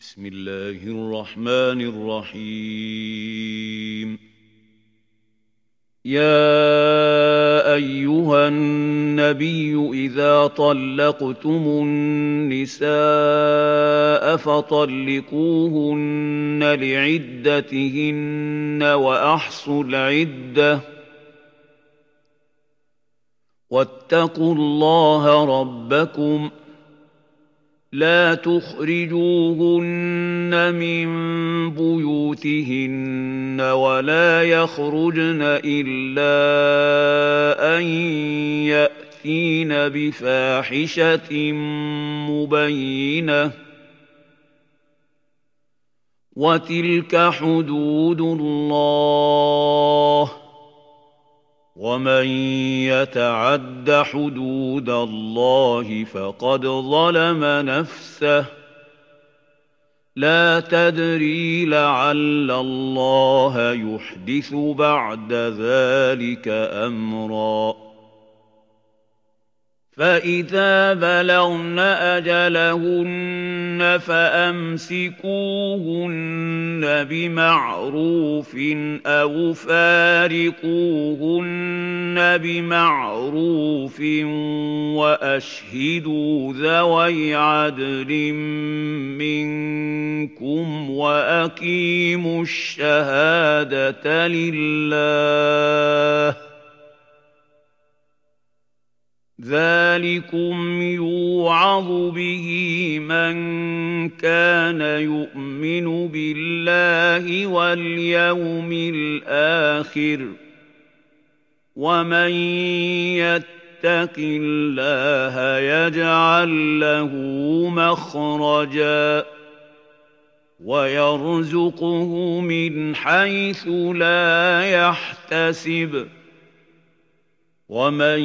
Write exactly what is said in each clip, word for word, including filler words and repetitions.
بسم الله الرحمن الرحيم. يا أيها النبي إذا طلقتم النساء فطلقوهن لعدتهن وأحصوا العدة واتقوا الله ربكم لا تخرجوهن من بيوتهن ولا يخرجن إلا أن يأتين بفاحشة مبينة وتلك حدود الله ومن يتعد حدود الله فقد ظلم نفسه لا تدري لعل الله يحدث بعد ذلك أمرا فإذا بلغن أجلهن فأمسكوهن بمعروف أو فارقوهن بمعروف وأشهدوا ذوي عدل منكم وأقيموا الشهادة لله ذلكم يوعظ به من كان يؤمن بالله واليوم الآخر ومن يتق الله يجعل له مخرجا ويرزقه من حيث لا يحتسب ومن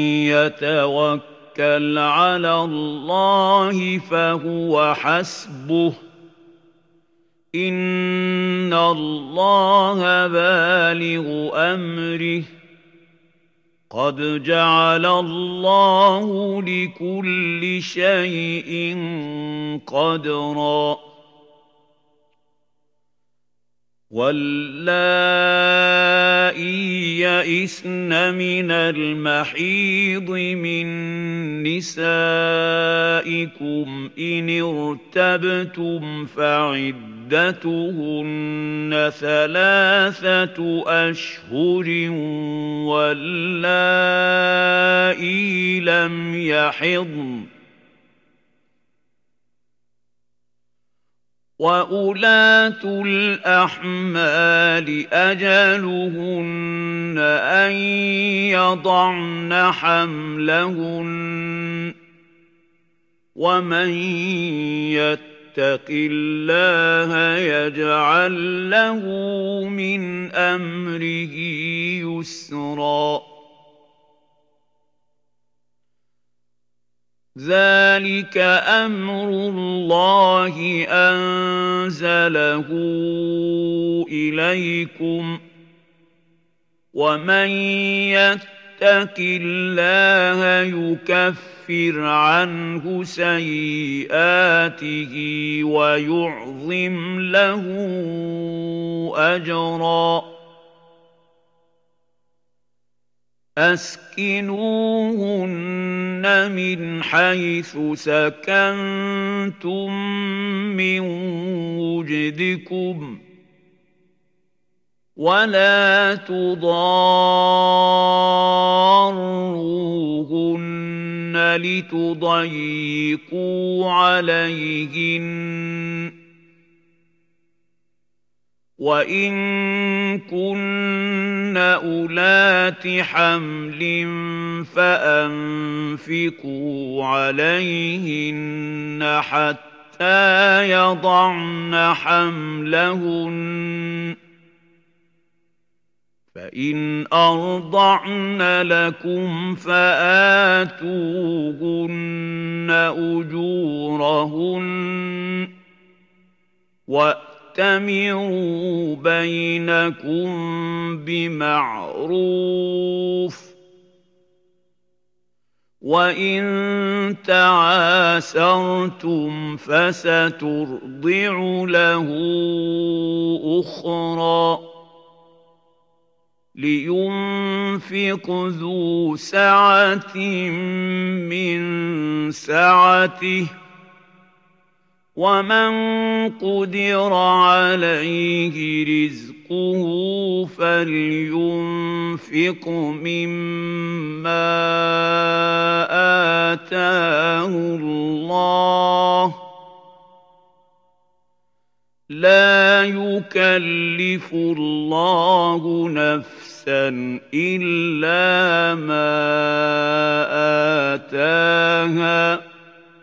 يتوكل على الله فهو حسبه إن الله بالغ أمره قد جعل الله لكل شيء قدرا واللائي يئسن من المحيض من نسائكم إن ارتبتم فعدتهن ثلاثة أشهر واللائي لم يحضن وأولاة الأحمال أجلهن أن يضعن حملهن ومن يتق الله يجعل له من أمره يسرا ذلك أمر الله أنزله إليكم ومن يتق الله يكفر عنه سيئاته ويعظم له أجرا أسكنوهن من حيث سكنتم من وجدكم ولا تضاروهن لتضيقوا عليهن وإن كن أولات حمل فأنفقوا عليهن حتى يضعن حملهن فإن أرضعن لكم فآتوهن أجورهن وَأْتَمِرُوا بَيْنَكُمْ بِمَعْرُوفٍ وَإِن تَعَاسَرْتُمْ فَسَتُرْضِعُ لَهُ أُخْرَىٰ لِيُنفِقْ ذُو سَعَةٍ مِّن سَعَتِهِ ۖ وَمَن قُدِرَ عَلَيْهِ رِزْقُهُ فَلْيُنفِقْ مِمَّا آتَاهُ اللَّهُ ۚ لَا يُكَلِّفُ اللَّهُ نَفْسًا إِلَّا مَا آتَاهَا ۚ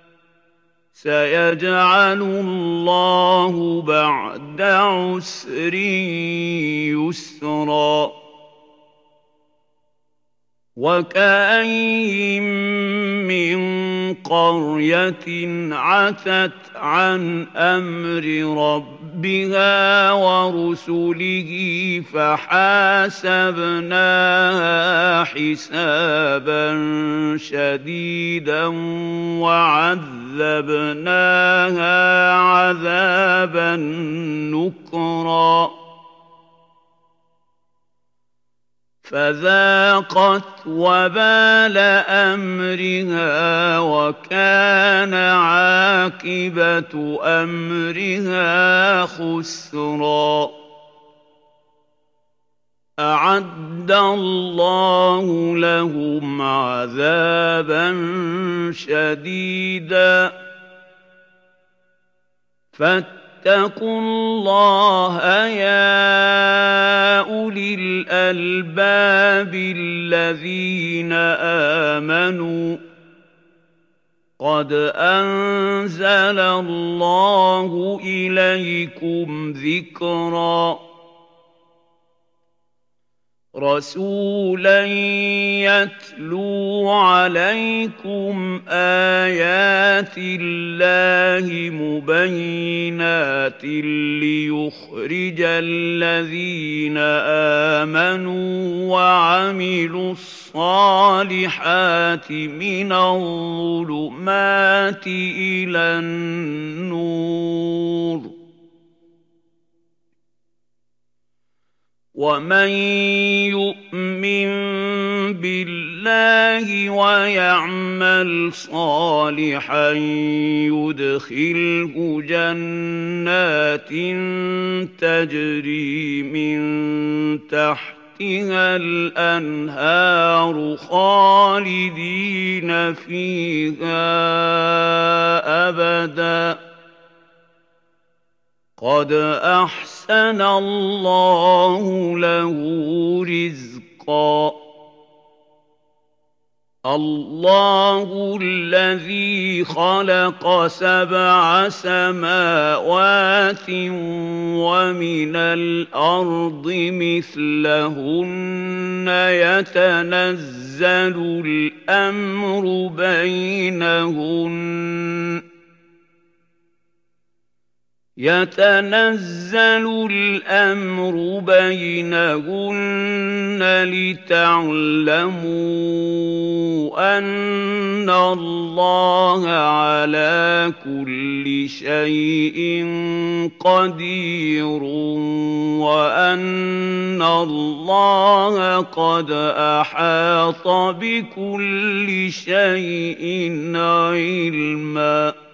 سَيَجْعَلُ اللَّهُ بَعْدَ عُسْرٍ يُسْرًا. وَكَأَيِّن مِّن قَرْيَةٍ عَتَتْ عَنْ أَمْرِ رَبِّهَا وَرُسُلِهِ فَحَاسَبْنَاهَا حِسَابًا شَدِيدًا وَعَذَّبْنَاهَا عَذَابًا نُكْرًا فَذَاقَتْ وَبَالَ أَمْرِهَا وَكَانَ عَاقِبَةُ أَمْرِهَا خُسْرًا. أَعَدَّ اللَّهُ لَهُمْ عَذَابًا شَدِيدًا فَاتَّقُوا اللَّهَ يَا أُولِي الْأَلْبَابِ الَّذِينَ آمَنُوا قَدْ أَنزَلَ اللَّهُ إِلَيْكُمْ ذِكْرًا رَسُولًا يَتْلُو عَلَيْكُمْ آيَاتِ اللَّهِ مُبَيِّنَاتٍ لِّيُخْرِجَ الَّذِينَ آمَنُوا وَعَمِلُوا الصَّالِحَاتِ مِنَ الظُّلُمَاتِ إِلَى النُّورِ. وَمَن يُؤْمِن بِاللَّهِ وَيَعْمَلْ صَالِحًا يُدْخِلْهُ جَنَّاتٍ تَجْرِي مِن تَحْتِهَا الْأَنْهَارُ خَالِدِينَ فِيهَا أَبَدًا قَدْ أَحْسَنَ اللَّهُ لَهُ رِزْقًا. اللَّهُ الَّذِي خَلَقَ سَبْعَ سَمَاوَاتٍ وَمِنَ الْأَرْضِ مِثْلَهُنَّ يَتَنَزَّلُ الْأَمْرُ بَيْنَهُنَّ يَتَنَزَّلُ الْأَمْرُ بَيْنَهُنَّ لِتَعْلَمُوا أَنَّ اللَّهَ عَلَىٰ كُلِّ شَيْءٍ قَدِيرٌ وَأَنَّ اللَّهَ قَدْ أَحَاطَ بِكُلِّ شَيْءٍ عِلْمًا.